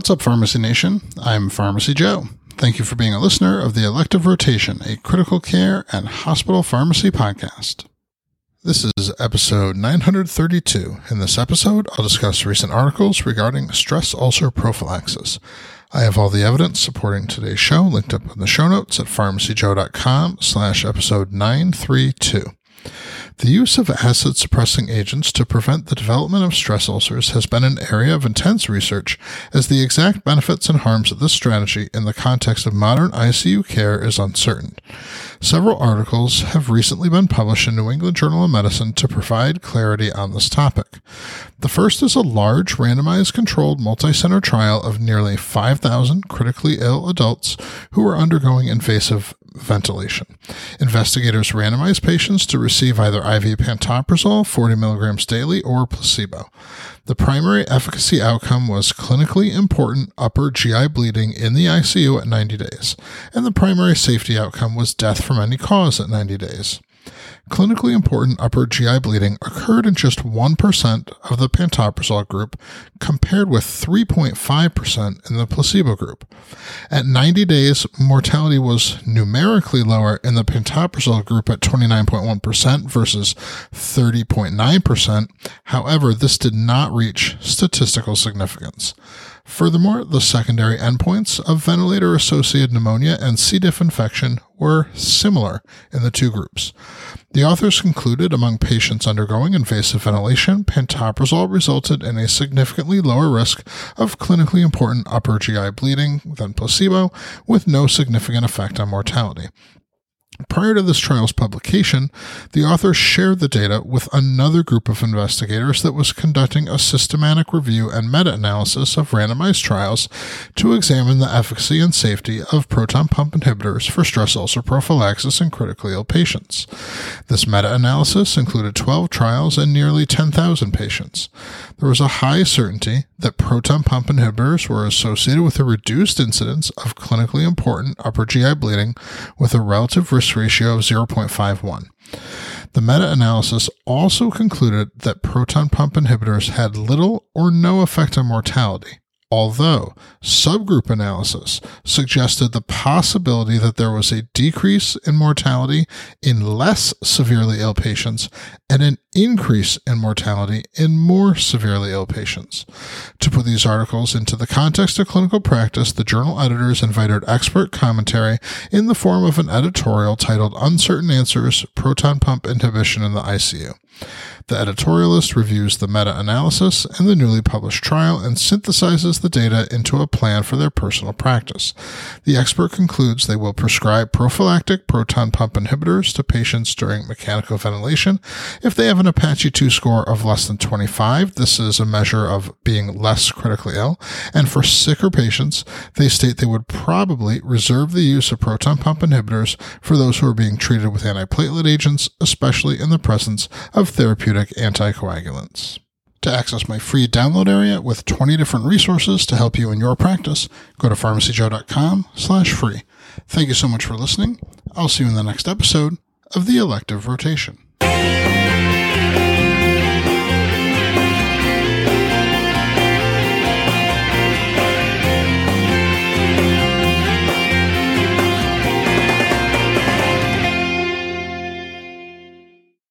What's up, Pharmacy Nation? I'm Pharmacy Joe. Thank you for being a listener of the Elective Rotation, a critical care and hospital pharmacy podcast. This is episode 932. In this episode, I'll discuss recent articles regarding stress ulcer prophylaxis. I have all the evidence supporting today's show linked up in the show notes at pharmacyjoe.com/episode 932. The use of acid-suppressing agents to prevent the development of stress ulcers has been an area of intense research, as the exact benefits and harms of this strategy in the context of modern ICU care is uncertain. Several articles have recently been published in New England Journal of Medicine to provide clarity on this topic. The first is a large, randomized, controlled, multi-center trial of nearly 5,000 critically ill adults who were undergoing invasive ventilation. Investigators randomized patients to receive either IV pantoprazole 40 milligrams daily or placebo. The primary efficacy outcome was clinically important upper GI bleeding in the ICU at 90 days, and the primary safety outcome was death from any cause at 90 days. Clinically important upper GI bleeding occurred in just 1% of the pantoprazole group, compared with 3.5% in the placebo group. At 90 days, mortality was numerically lower in the pantoprazole group at 29.1% versus 30.9%. However, this did not reach statistical significance. Furthermore, the secondary endpoints of ventilator-associated pneumonia and C. diff infection were similar in the two groups. The authors concluded among patients undergoing invasive ventilation, pantoprazole resulted in a significantly lower risk of clinically important upper GI bleeding than placebo, with no significant effect on mortality. Prior to this trial's publication, the authors shared the data with another group of investigators that was conducting a systematic review and meta-analysis of randomized trials to examine the efficacy and safety of proton pump inhibitors for stress ulcer prophylaxis in critically ill patients. This meta-analysis included 12 trials and nearly 10,000 patients. There was a high certainty that proton pump inhibitors were associated with a reduced incidence of clinically important upper GI bleeding with a relative risk ratio of 0.51. The meta-analysis also concluded that proton pump inhibitors had little or no effect on mortality, although subgroup analysis suggested the possibility that there was a decrease in mortality in less severely ill patients and an increase in mortality in more severely ill patients. To put these articles into the context of clinical practice, the journal editors invited expert commentary in the form of an editorial titled Uncertain Answers, Proton Pump Inhibition in the ICU. The editorialist reviews the meta-analysis and the newly published trial and synthesizes the data into a plan for their personal practice. The expert concludes they will prescribe prophylactic proton pump inhibitors to patients during mechanical ventilation if they have an Apache 2 score of less than 25. This is a measure of being less critically ill. And for sicker patients, they state they would probably reserve the use of proton pump inhibitors for those who are being treated with antiplatelet agents, especially in the presence of therapeutic anticoagulants. To access my free download area with 20 different resources to help you in your practice, go to pharmacyjoe.com/free. Thank you so much for listening. I'll see you in the next episode of the Elective Rotation.